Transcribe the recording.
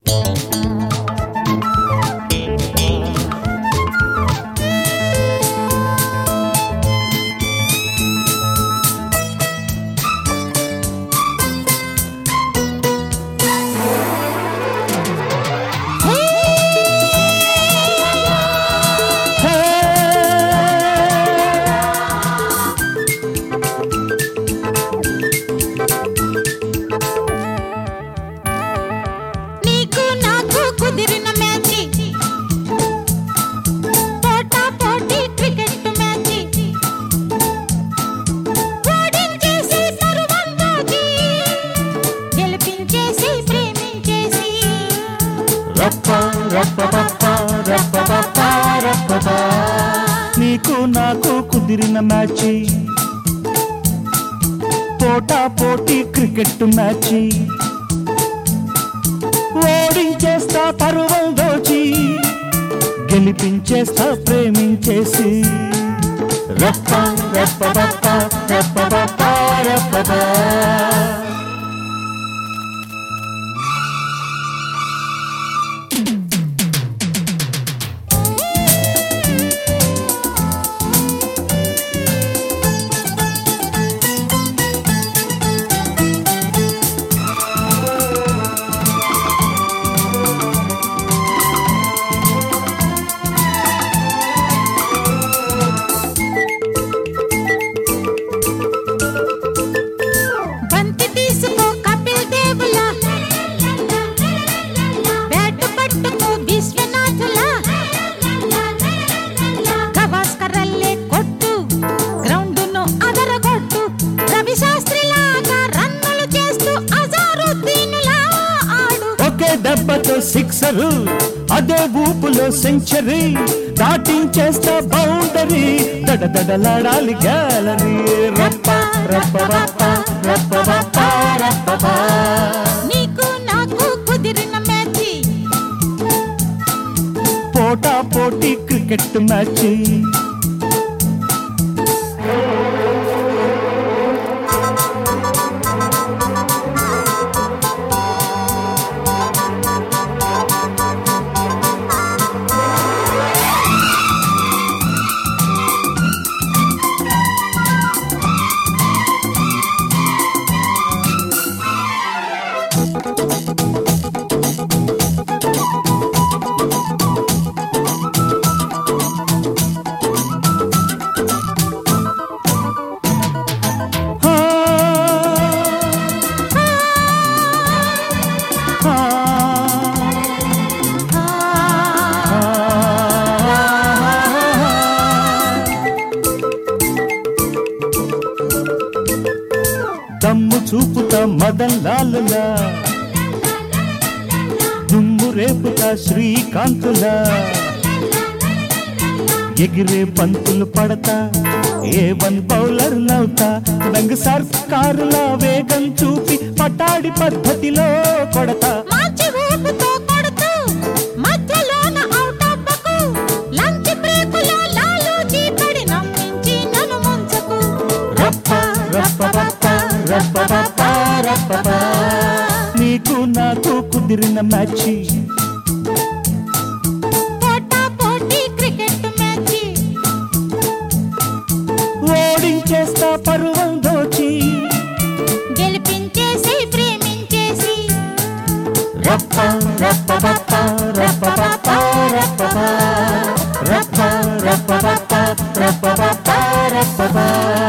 నీకు నాకు కుదిరిన మ్యాచ్, పోటా పోటీ క్రికెట్ మ్యాచ్, ఓడించేస్తా పరువం దోచి, గెలిపించేస్తా ప్రేమించేసి. రప్ప రప్ప రప్ప రప్ప రప్ప రప్ప. దెబ్బతో సిక్సరు, అదే ఊపులో సెంచరీ, దాటించేస్తా బౌండరీ, దడదడలాడాలి గ్యాలరీ. రప్ప రప్ప రప్ప రప్ప రప్ప రప్ప. నీకు నాకు కుదిరిన మ్యాచ్, పోటా పోటీ క్రికెట్ మ్యాచ్. దమ్ము చూపుతా మదన్ లాలులా, దుమ్ము రేపుతా శ్రీకాంతులా, ఎగిరే బంతులు పడతా ఏ1 బౌలర్ నవ్వుతా, రంగు సర్కారులా వేగం చూపి పటాడి పద్ధతిలో కొడతా. నీకు నాకు కుదిరిన మ్యాచ్, పోటా పోటీ క్రికెట్ మ్యాచ్, ఓడించేస్తా పరువం దోచి, గెలిపించేసి ప్రేమించేసి. రప్ప రప్ప రప్ప రప్ప రప్ప రప్ప రప్ప రప్ప రప్ప రప్ప రప్ప.